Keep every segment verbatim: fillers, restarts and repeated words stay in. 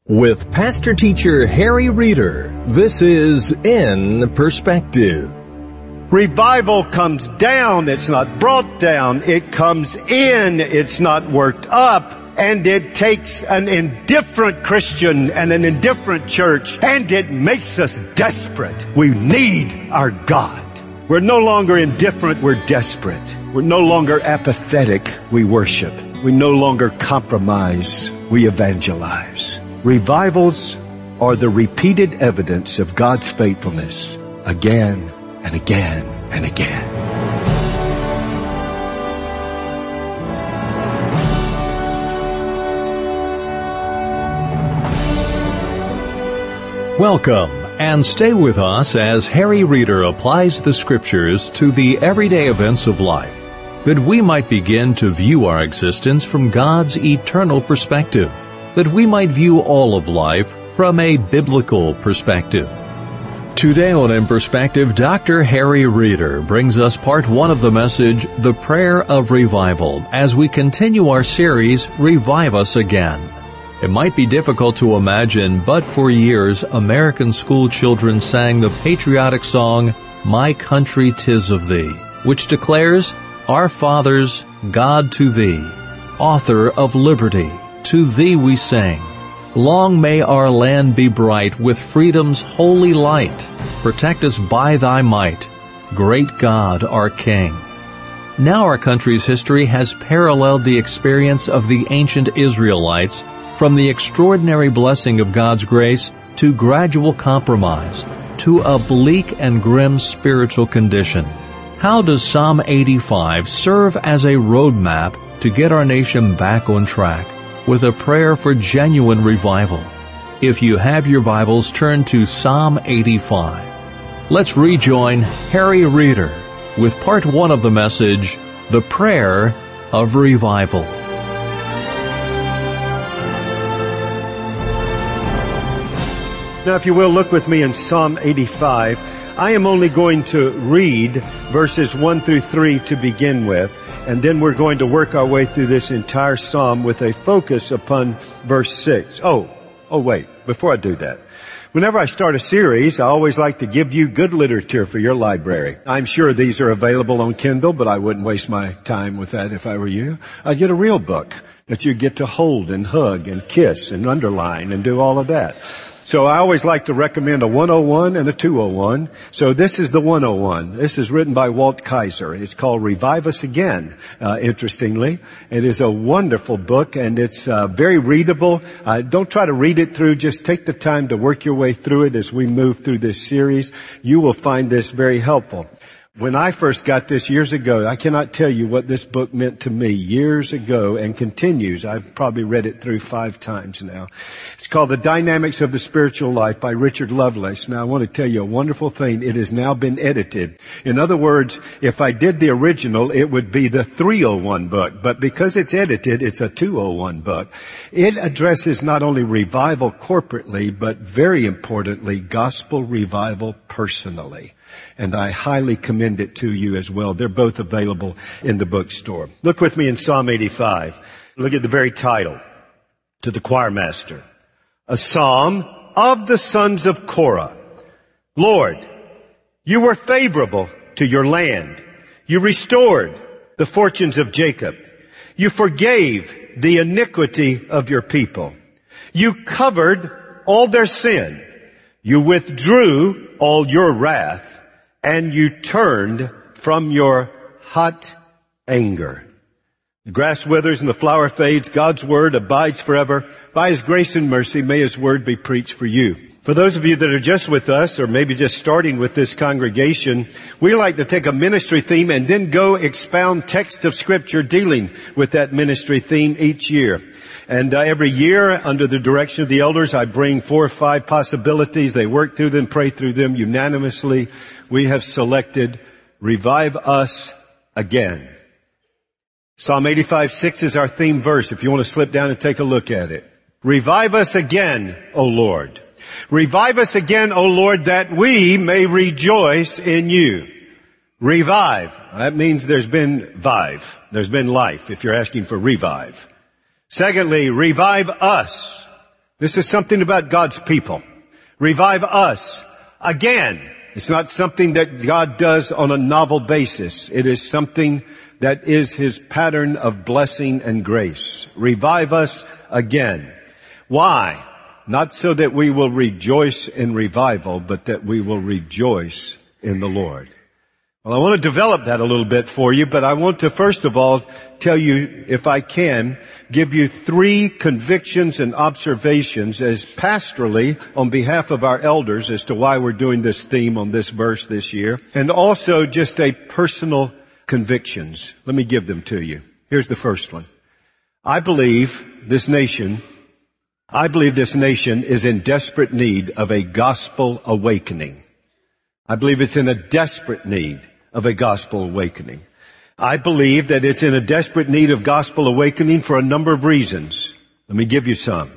With Pastor Teacher Harry Reeder, this is In Perspective. Revival comes down, it's not brought down. It comes in, it's not worked up. And it takes an indifferent Christian and an indifferent church, and it makes us desperate. We need our God. We're no longer indifferent, we're desperate. We're no longer apathetic, we worship. We no longer compromise, we evangelize. Revivals are the repeated evidence of God's faithfulness again and again and again. Welcome, and stay with us as Harry Reeder applies the Scriptures to the everyday events of life, that we might begin to view our existence from God's eternal perspective, that we might view all of life from a biblical perspective. Today on In Perspective, Doctor Harry Reeder brings us part one of the message, The Prayer of Revival, as we continue our series, Revive Us Again. It might be difficult to imagine, but for years, American school children sang the patriotic song, My Country 'Tis of Thee, which declares, Our fathers, God to Thee, Author of liberty, to Thee we sing. Long may our land be bright with freedom's holy light. Protect us by Thy might, great God our King. Now our country's history has paralleled the experience of the ancient Israelites, from the extraordinary blessing of God's grace to gradual compromise, to a bleak and grim spiritual condition. How does Psalm eighty-five serve as a roadmap to get our nation back on track, with a prayer for genuine revival? If you have your Bibles, turn to Psalm eighty-five. Let's rejoin Harry Reeder with part one of the message, The Prayer of Revival. Now, if you will, look with me in Psalm eighty-five. I am only going to read verses one through three to begin with, and then we're going to work our way through this entire psalm with a focus upon verse six. Oh, oh wait, before I do that. Whenever I start a series, I always like to give you good literature for your library. I'm sure these are available on Kindle, but I wouldn't waste my time with that if I were you. I'd get a real book that you get to hold and hug and kiss and underline and do all of that. So I always like to recommend a one oh one and a two oh one. So this is the one oh one. This is written by Walt Kaiser. It's called Revive Us Again, uh, interestingly. It is a wonderful book, and it's uh, very readable. Uh, don't try to read it through. Just take the time to work your way through it as we move through this series. You will find this very helpful. When I first got this years ago, I cannot tell you what this book meant to me years ago and continues. I've probably read it through five times now. It's called The Dynamics of the Spiritual Life by Richard Lovelace. Now, I want to tell you a wonderful thing. It has now been edited. In other words, if I did the original, it would be the three oh one book. But because it's edited, it's a two oh one book. It addresses not only revival corporately, but very importantly, gospel revival personally. And I highly commend it to you as well. They're both available in the bookstore. Look with me in Psalm eighty-five. Look at the very title. To the choir master. A psalm of the sons of Korah. Lord, you were favorable to your land. You restored the fortunes of Jacob. You forgave the iniquity of your people. You covered all their sin. You withdrew all your wrath. And you turned from your hot anger. The grass withers and the flower fades. God's word abides forever. By His grace and mercy, may His word be preached for you. For those of you that are just with us, or maybe just starting with this congregation, we like to take a ministry theme and then go expound text of Scripture dealing with that ministry theme each year. And uh, every year, under the direction of the elders, I bring four or five possibilities. They work through them, pray through them unanimously. We have selected Revive Us Again. Psalm eighty-five six is our theme verse, if you want to slip down and take a look at it. Revive us again, O Lord. Revive us again, O Lord, that we may rejoice in you. Revive. That means there's been vive. There's been life, if you're asking for revive. Secondly, revive us. This is something about God's people. Revive us again. It's not something that God does on a novel basis. It is something that is His pattern of blessing and grace. Revive us again. Why? Not so that we will rejoice in revival, but that we will rejoice in the Lord. Well, I want to develop that a little bit for you, but I want to first of all tell you, if I can, give you three convictions and observations as pastorally on behalf of our elders as to why we're doing this theme on this verse this year, and also just a personal convictions. Let me give them to you. Here's the first one. I believe this nation, I believe this nation is in desperate need of a gospel awakening. I believe it's in a desperate need of a gospel awakening. I believe that it's in a desperate need of gospel awakening for a number of reasons. Let me give you some.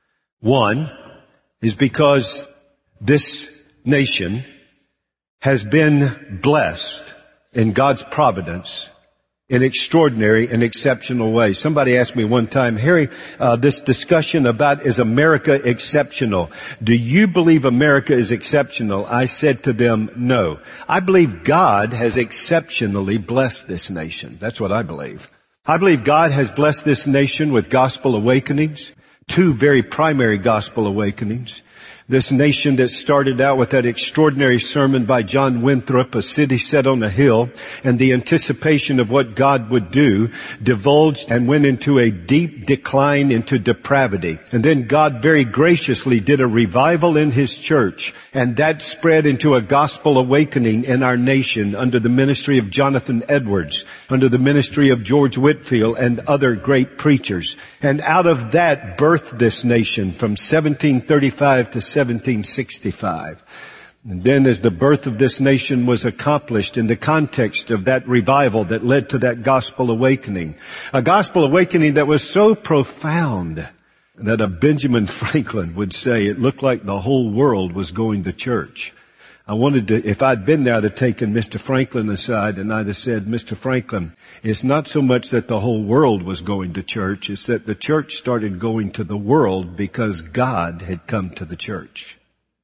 One is because this nation has been blessed in God's providence in extraordinary and exceptional ways. Somebody asked me one time, Harry, uh, this discussion about is America exceptional? Do you believe America is exceptional? I said to them, no. I believe God has exceptionally blessed this nation. That's what I believe. I believe God has blessed this nation with gospel awakenings, two very primary gospel awakenings. This nation that started out with that extraordinary sermon by John Winthrop, A City Set on a Hill, and the anticipation of what God would do, divulged and went into a deep decline into depravity. And then God very graciously did a revival in His church, and that spread into a gospel awakening in our nation under the ministry of Jonathan Edwards, under the ministry of George Whitefield and other great preachers. And out of that birthed this nation from seventeen thirty-five to seventeen sixty-five. And then as the birth of this nation was accomplished in the context of that revival that led to that gospel awakening, a gospel awakening that was so profound that a Benjamin Franklin would say it looked like the whole world was going to church. I wanted to, if I'd been there, I'd have taken Mister Franklin aside and I'd have said, Mister Franklin, it's not so much that the whole world was going to church, it's that the church started going to the world because God had come to the church.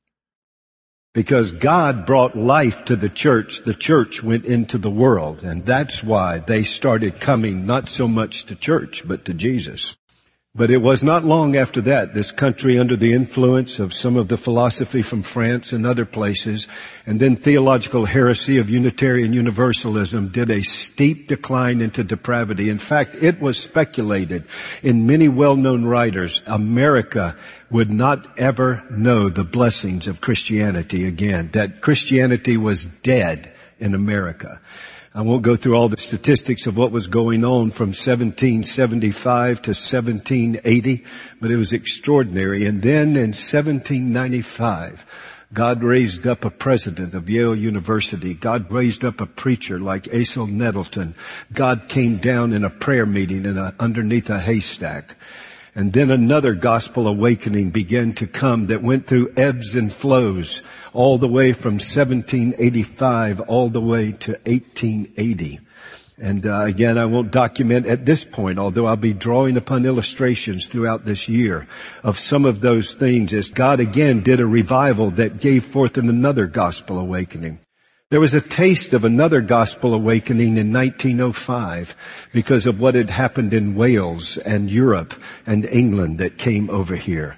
Because God brought life to the church, the church went into the world. And that's why they started coming not so much to church, but to Jesus. But it was not long after that, this country under the influence of some of the philosophy from France and other places, and then theological heresy of Unitarian Universalism did a steep decline into depravity. In fact, it was speculated in many well-known writers, America would not ever know the blessings of Christianity again, that Christianity was dead in America. I won't go through all the statistics of what was going on from seventeen seventy-five to seventeen eighty, but it was extraordinary. And then in seventeen ninety-five, God raised up a president of Yale University. God raised up a preacher like Asa Nettleton. God came down in a prayer meeting in a, underneath a haystack. And then another gospel awakening began to come that went through ebbs and flows all the way from seventeen eighty-five all the way to eighteen eighty. And uh, again, I won't document at this point, although I'll be drawing upon illustrations throughout this year of some of those things as God again did a revival that gave forth in another gospel awakening. There was a taste of another gospel awakening in nineteen oh five because of what had happened in Wales and Europe and England that came over here.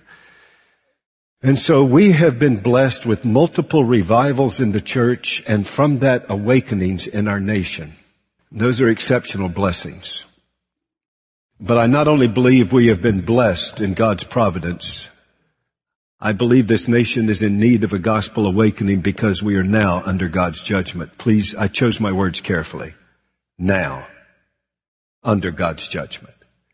And so we have been blessed with multiple revivals in the church and from that awakenings in our nation. Those are exceptional blessings. But I not only believe we have been blessed in God's providence, I believe this nation is in need of a gospel awakening because we are now under God's judgment. Please, I chose my words carefully. Now, under God's judgment.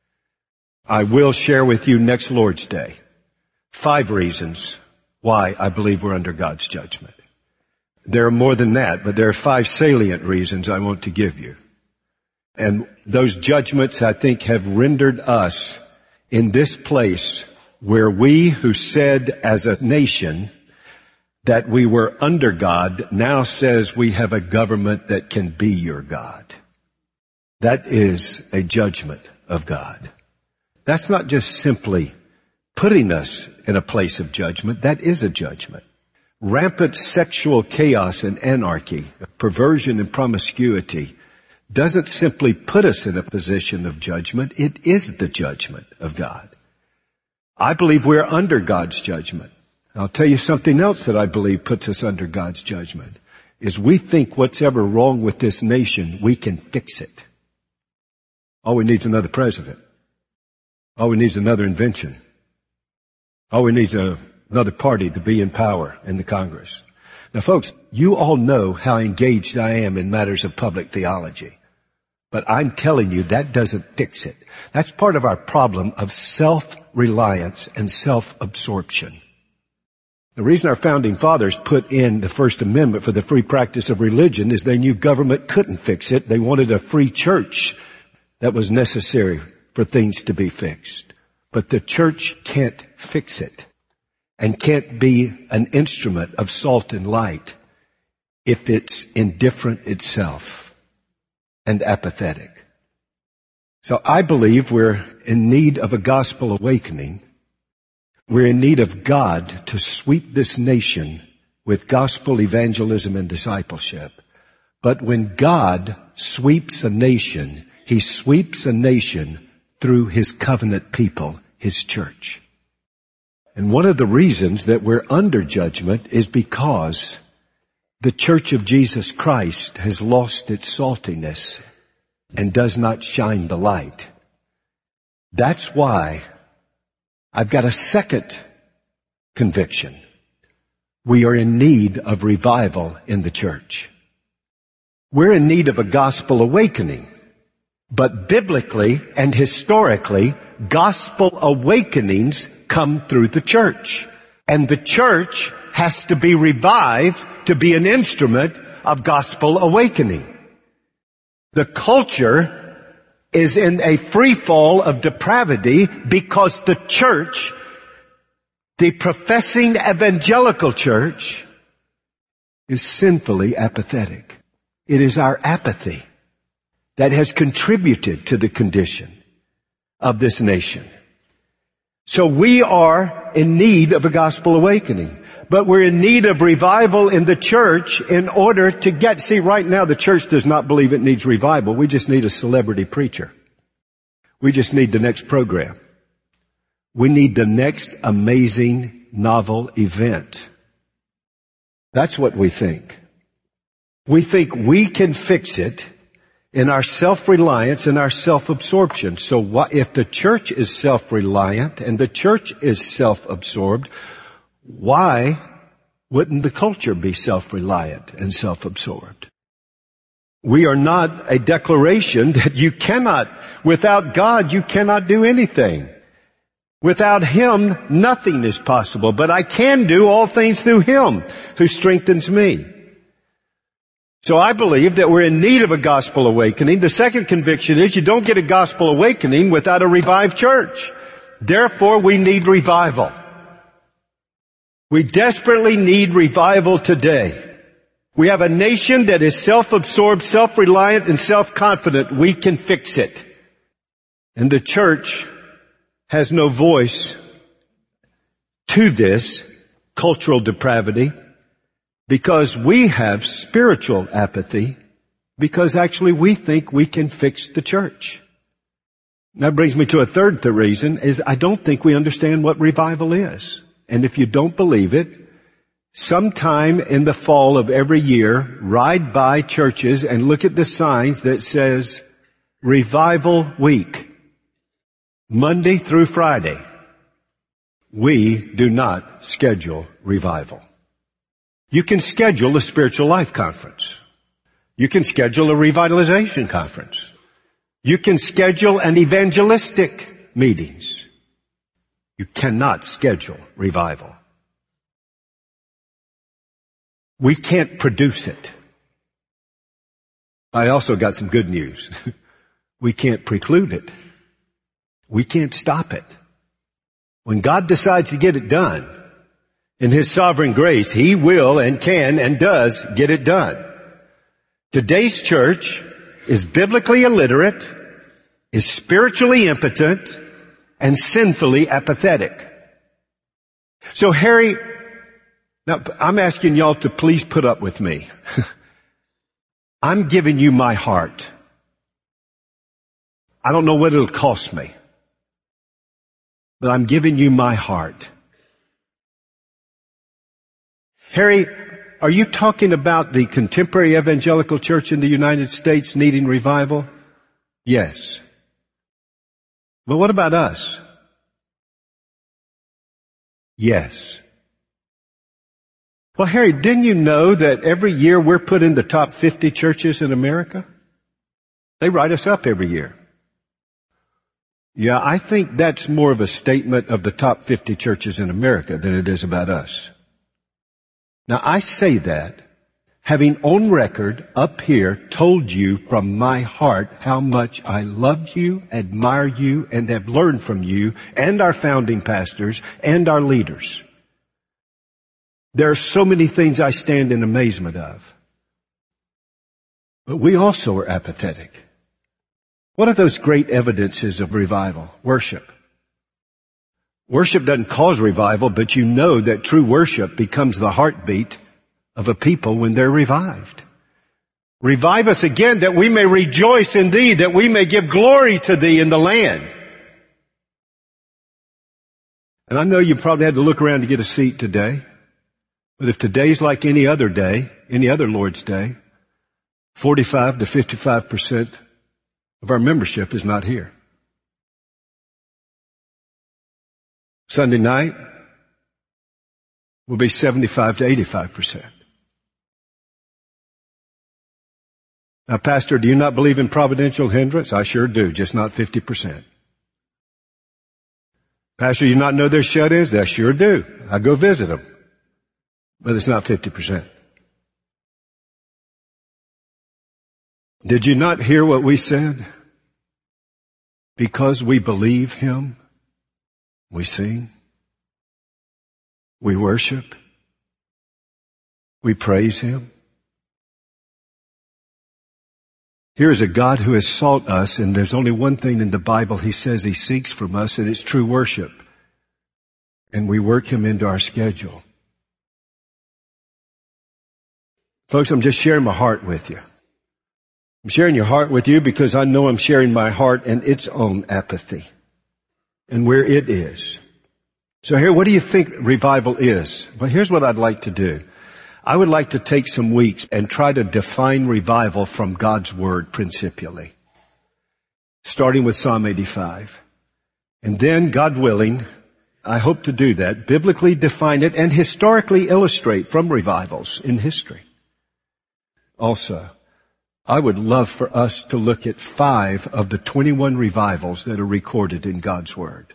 I will share with you next Lord's Day five reasons why I believe we're under God's judgment. There are more than that, but there are five salient reasons I want to give you. And those judgments, I think, have rendered us in this place where we who said as a nation that we were under God now says we have a government that can be your God. That is a judgment of God. That's not just simply putting us in a place of judgment. That is a judgment. Rampant sexual chaos and anarchy, perversion and promiscuity doesn't simply put us in a position of judgment. It is the judgment of God. I believe we're under God's judgment. I'll tell you something else that I believe puts us under God's judgment, is we think what's ever wrong with this nation, we can fix it. All we need is another president. All we need is another invention. All we need is a, another party to be in power in the Congress. Now, folks, you all know how engaged I am in matters of public theology. But I'm telling you, that doesn't fix it. That's part of our problem of self-reliance and self-absorption. The reason our founding fathers put in the First Amendment for the free practice of religion is they knew government couldn't fix it. They wanted a free church that was necessary for things to be fixed. But the church can't fix it and can't be an instrument of salt and light if it's indifferent itself and apathetic. So I believe we're in need of a gospel awakening. We're in need of God to sweep this nation with gospel evangelism and discipleship. But when God sweeps a nation, He sweeps a nation through His covenant people, His church. And one of the reasons that we're under judgment is because the Church of Jesus Christ has lost its saltiness and does not shine the light. That's why I've got a second conviction. We are in need of revival in the church. We're in need of a gospel awakening. But biblically and historically, gospel awakenings come through the church. And the church has to be revived to be an instrument of gospel awakening. The culture is in a free fall of depravity because the church, the professing evangelical church, is sinfully apathetic. It is our apathy that has contributed to the condition of this nation. So we are in need of a gospel awakening, but we're in need of revival in the church in order to get, see, right now the church does not believe it needs revival. We just need a celebrity preacher. We just need the next program. We need the next amazing novel event. That's what we think. We think we can fix it in our self-reliance and our self-absorption. So what, if the church is self-reliant and the church is self-absorbed, why wouldn't the culture be self-reliant and self-absorbed? We are not a declaration that you cannot, without God, you cannot do anything. Without Him, nothing is possible. But I can do all things through Him who strengthens me. So I believe that we're in need of a gospel awakening. The second conviction is you don't get a gospel awakening without a revived church. Therefore, we need revival. We desperately need revival today. We have a nation that is self-absorbed, self-reliant, and self-confident. We can fix it. And the church has no voice to this cultural depravity because we have spiritual apathy, because actually we think we can fix the church. That brings me to a third th- reason, is I don't think we understand what revival is. And if you don't believe it, sometime in the fall of every year, ride by churches and look at the signs that says Revival Week, Monday through Friday. We do not schedule revival. You can schedule a spiritual life conference. You can schedule a revitalization conference. You can schedule an evangelistic meetings. You cannot schedule revival. We can't produce it. I also got some good news. We can't preclude it. We can't stop it. When God decides to get it done, in His sovereign grace, He will and can and does get it done. Today's church is biblically illiterate, is spiritually impotent, and sinfully apathetic. So Harry, now I'm asking y'all to please put up with me. I'm giving you my heart. I don't know what it'll cost me, but I'm giving you my heart. Harry, are you talking about the contemporary evangelical church in the United States needing revival? Yes. But what about us? Yes. Well, Harry, didn't you know that every year we're put in the top fifty churches in America? They write us up every year. Yeah, I think that's more of a statement of the top fifty churches in America than it is about us. Now, I say that having on record up here told you from my heart how much I love you, admire you, and have learned from you and our founding pastors and our leaders. There are so many things I stand in amazement of. But we also are apathetic. What are those great evidences of revival? Worship. Worship doesn't cause revival, but you know that true worship becomes the heartbeat of a people when they're revived. Revive us again that we may rejoice in Thee, that we may give glory to Thee in the land. And I know you probably had to look around to get a seat today. But if today's like any other day, any other Lord's Day, forty-five to fifty-five percent of our membership is not here. Sunday night will be seventy-five to eighty-five percent. Now, Pastor, do you not believe in providential hindrance? I sure do, just not fifty percent. Pastor, do you not know there's shut-ins? I sure do. I go visit them. But it's not fifty percent. Did you not hear what we said? Because we believe Him, we sing, we worship, we praise Him. Here is a God who has sought us, and there's only one thing in the Bible He says He seeks from us, and it's true worship. And we work Him into our schedule. Folks, I'm just sharing my heart with you. I'm sharing your heart with you because I know I'm sharing my heart and its own apathy and where it is. So here, what do you think revival is? Well, here's what I'd like to do. I would like to take some weeks and try to define revival from God's Word principially, starting with Psalm eighty-five. And then, God willing, I hope to do that, biblically define it and historically illustrate from revivals in history. Also, I would love for us to look at five of the twenty-one revivals that are recorded in God's Word.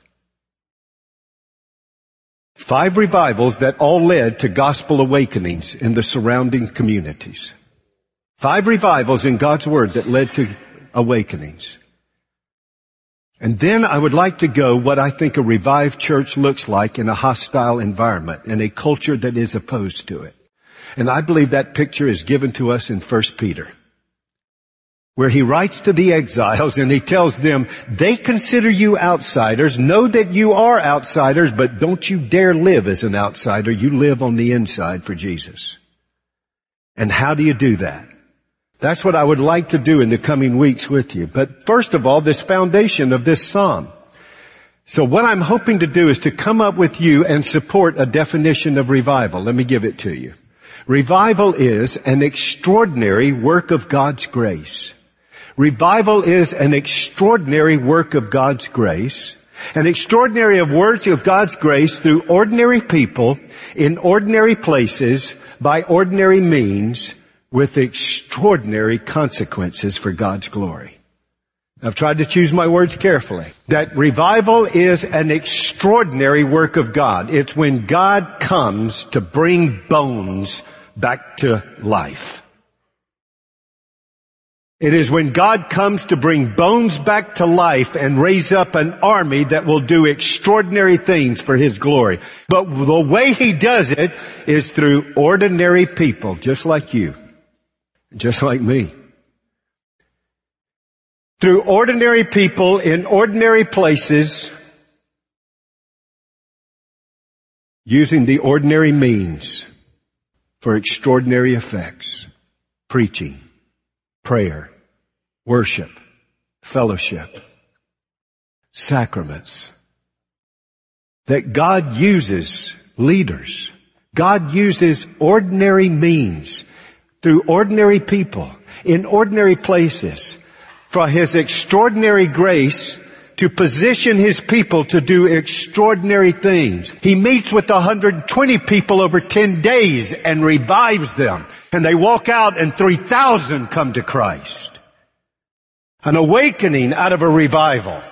Five revivals that all led to gospel awakenings in the surrounding communities. Five revivals in God's Word that led to awakenings. And then I would like to go what I think a revived church looks like in a hostile environment, in a culture that is opposed to it. And I believe that picture is given to us in First Peter, where he writes to the exiles and he tells them, they consider you outsiders. Know that you are outsiders, but don't you dare live as an outsider. You live on the inside for Jesus. And how do you do that? That's what I would like to do in the coming weeks with you. But first of all, this foundation of this psalm. So what I'm hoping to do is to come up with you and support a definition of revival. Let me give it to you. Revival is an extraordinary work of God's grace. Revival is an extraordinary work of God's grace. An extraordinary of works of God's grace through ordinary people, in ordinary places, by ordinary means, with extraordinary consequences for God's glory. I've tried to choose my words carefully. That revival is an extraordinary work of God. It's when God comes to bring bones back to life. It is when God comes to bring bones back to life and raise up an army that will do extraordinary things for His glory. But the way He does it is through ordinary people, just like you, just like me. Through ordinary people in ordinary places using the ordinary means for extraordinary effects. Preaching, prayer, worship, fellowship, sacraments. That God uses leaders. God uses ordinary means through ordinary people in ordinary places for His extraordinary grace to position His people to do extraordinary things. He meets with one hundred twenty people over ten days and revives them. And they walk out and three thousand come to Christ. An awakening out of a revival.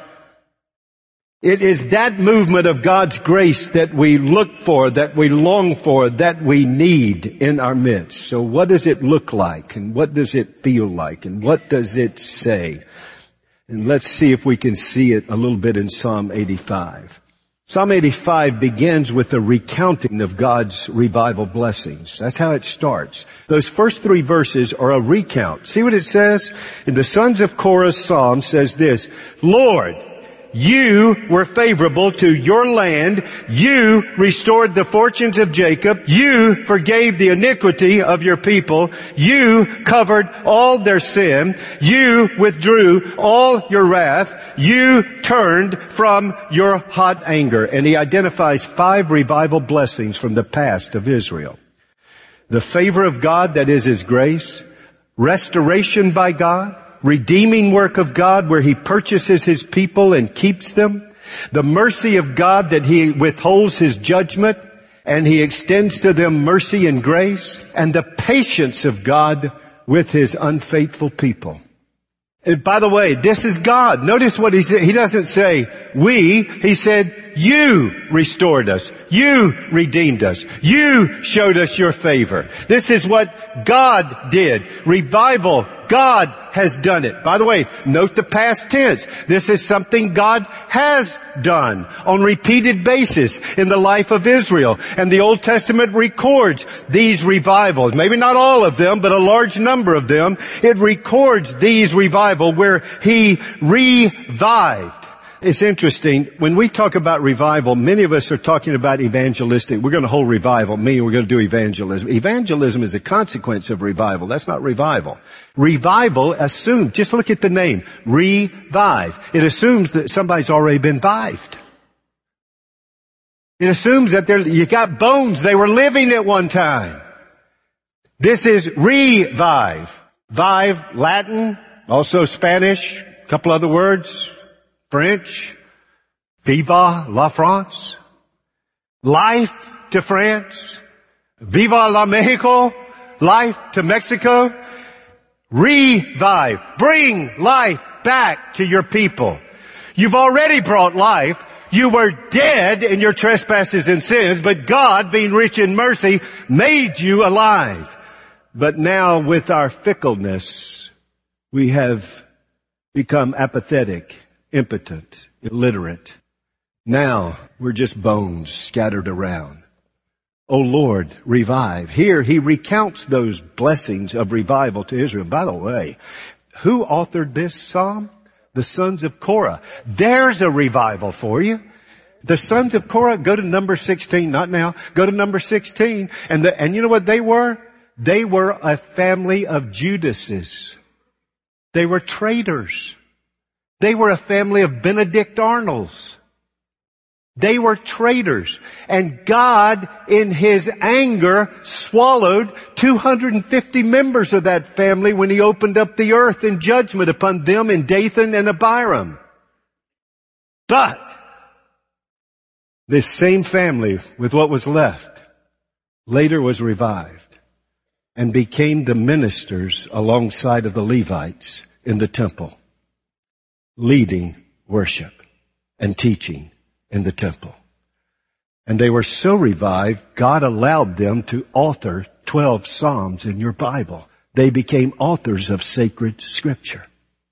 It is that movement of God's grace that we look for, that we long for, that we need in our midst. So what does it look like? And what does it feel like? And what does it say? And let's see if we can see it a little bit in Psalm eighty-five. Psalm eighty-five begins with a recounting of God's revival blessings. That's how it starts. Those first three verses are a recount. See what it says? In the Sons of Korah's psalm says this, Lord, you were favorable to your land. You restored the fortunes of Jacob. You forgave the iniquity of your people. You covered all their sin. You withdrew all your wrath. You turned from your hot anger. And he identifies five revival blessings from the past of Israel. The favor of God, that is His grace. Restoration by God. Redeeming work of God where He purchases His people and keeps them. The mercy of God that He withholds His judgment and He extends to them mercy and grace. And the patience of God with His unfaithful people. And by the way, this is God. Notice what He said. He doesn't say we. He said you restored us. You redeemed us. You showed us your favor. This is what God did. Revival. God has done it. By the way, note the past tense. This is something God has done on repeated basis in the life of Israel. And the Old Testament records these revivals. Maybe not all of them, but a large number of them. It records these revivals where He revived. It's interesting. When we talk about revival, many of us are talking about evangelistic. We're going to hold revival. Me, we're going to do evangelism. Evangelism is a consequence of revival. That's not revival. Revival assumes, just look at the name, revive. It assumes that somebody's already been vived. It assumes that there, you got bones. They were living at one time. This is revive. Vive, Latin, also Spanish, a couple other words. French, Viva la France, life to France, Viva la Mexico, life to Mexico, revive, bring life back to your people. You've already brought life. You were dead in your trespasses and sins, but God, being rich in mercy, made you alive. But now with our fickleness, we have become apathetic, impotent, illiterate. Now we're just bones scattered around. O Lord, revive. Here He recounts those blessings of revival to Israel. By the way, who authored this psalm? The sons of Korah. There's a revival for you. The sons of Korah, go to number sixteen, not now, go to number sixteen. And the, and you know what they were? They were a family of Judases. They were traitors. They were a family of Benedict Arnolds. They were traitors. And God, in His anger, swallowed two hundred fifty members of that family when He opened up the earth in judgment upon them in Dathan and Abiram. But this same family, with what was left, later was revived and became the ministers alongside of the Levites in the temple, leading worship and teaching in the temple. And they were so revived, God allowed them to author twelve Psalms in your Bible. They became authors of sacred Scripture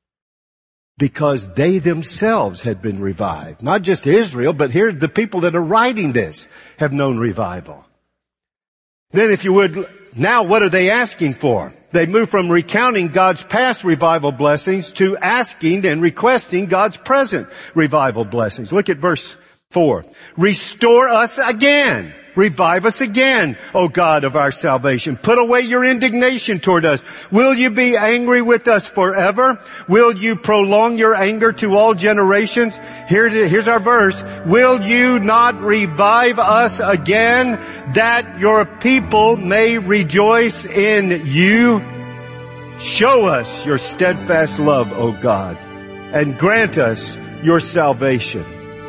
because they themselves had been revived. Not just Israel, but here the people that are writing this have known revival. Then if you would, now what are they asking for? They move from recounting God's past revival blessings to asking and requesting God's present revival blessings. Look at verse four. Restore us again. Revive us again, O God of our salvation. Put away your indignation toward us. Will you be angry with us forever? Will you prolong your anger to all generations? Here, here's our verse. Will you not revive us again, that your people may rejoice in you? Show us your steadfast love, O God, and grant us your salvation.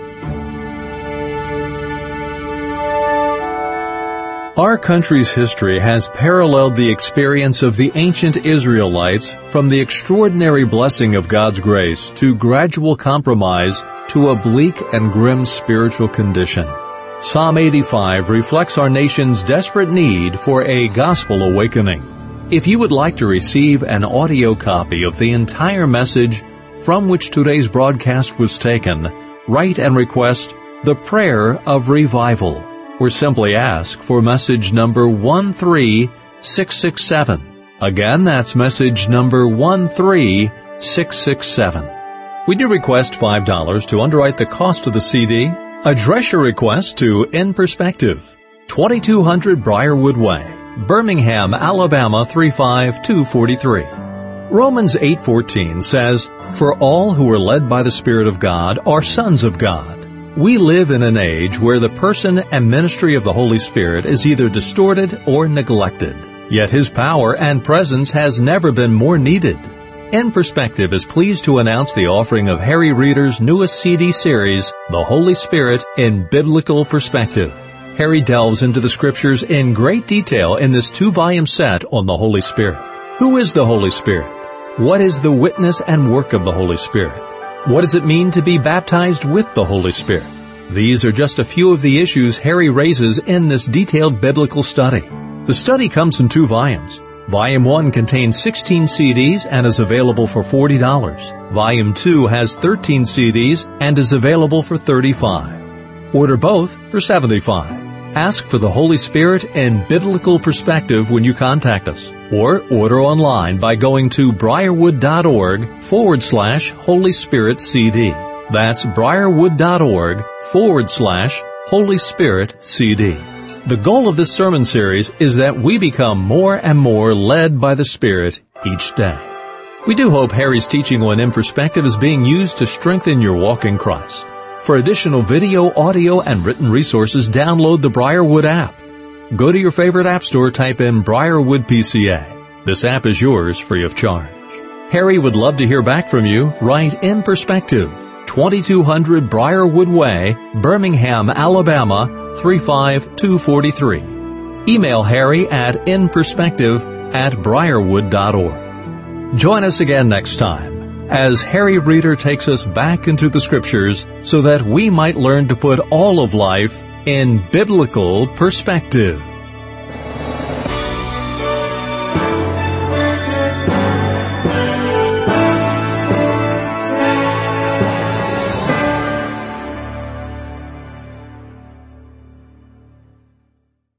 Our country's history has paralleled the experience of the ancient Israelites from the extraordinary blessing of God's grace to gradual compromise to a bleak and grim spiritual condition. Psalm eighty-five reflects our nation's desperate need for a gospel awakening. If you would like to receive an audio copy of the entire message from which today's broadcast was taken, write and request the Prayer of Revival, or simply ask for message number one three six six seven. Again, that's message number one three six six seven. We do request five dollars to underwrite the cost of the C D. Address your request to In Perspective, twenty-two hundred Briarwood Way, Birmingham, Alabama three five two four three. Romans eight fourteen says, "For all who are led by the Spirit of God are sons of God." We live in an age where the person and ministry of the Holy Spirit is either distorted or neglected. Yet His power and presence has never been more needed. In Perspective is pleased to announce the offering of Harry Reeder's newest C D series, The Holy Spirit in Biblical Perspective. Harry delves into the Scriptures in great detail in this two-volume set on the Holy Spirit. Who is the Holy Spirit? What is the witness and work of the Holy Spirit? What does it mean to be baptized with the Holy Spirit? These are just a few of the issues Harry raises in this detailed biblical study. The study comes in two volumes. Volume one contains sixteen C Ds and is available for forty dollars. Volume two has thirteen C Ds and is available for thirty-five dollars. Order both for seventy-five dollars. Ask for the Holy Spirit in Biblical Perspective when you contact us, or order online by going to briarwood.org forward slash Holy Spirit CD. That's briarwood.org forward slash Holy Spirit CD. The goal of this sermon series is that we become more and more led by the Spirit each day. We do hope Harry's teaching on In Perspective is being used to strengthen your walk in Christ. For additional video, audio, and written resources, download the Briarwood app. Go to your favorite app store, type in Briarwood P C A. This app is yours free of charge. Harry would love to hear back from you. Write In Perspective, twenty-two hundred Briarwood Way, Birmingham, Alabama three five two four three. Email Harry at inperspective at briarwood dot org. Join us again next time as Harry Reeder takes us back into the Scriptures so that we might learn to put all of life in biblical perspective.